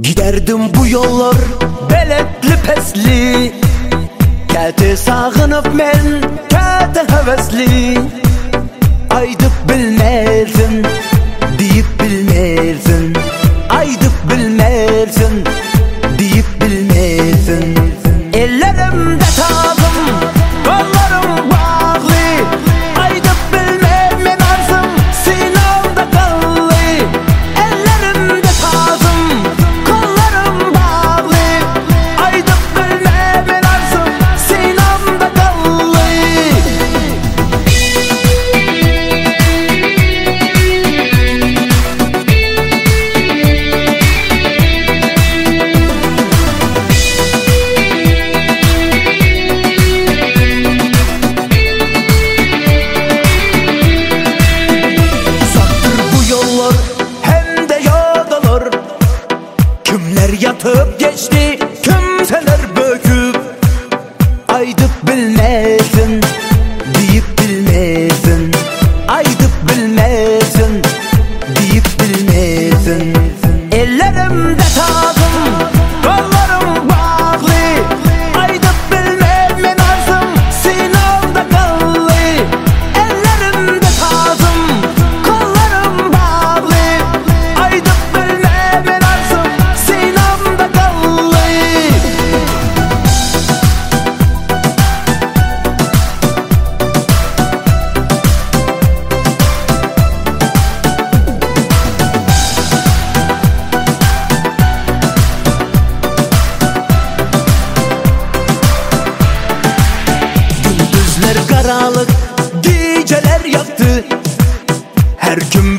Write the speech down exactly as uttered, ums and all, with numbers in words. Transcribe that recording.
Giderdim bu yollar beletli pesli, kete sağınıp men kete hevesli. Aydıp bilmezsin, deyip bilmezsin. Aydıp bilmezsin, deyip bilmezsin. Ellerimde tazım, kollarım bağlı. Aydıp bilmem men arzım, sinamda kallı. Ellerimde tazım, kollarım bağlı. Aydıp bilmem men arzım, sinamda kallı. Kimler yatıp geçti, kimseler böküp. Aydıp bilmezsin, deyip bilmezsin. Aydıp bilmezsin, deyip bilmezsin. Ellerimde tazım, kollarım bağlı. Aydıp bilmem men arzım, sinamda kallı. Ellerimde tazım, kollarım bağlı. Aydıp bilmem men arzım, sinamda kallı. Gündüzler karanlık, geceler yaktı. Her kim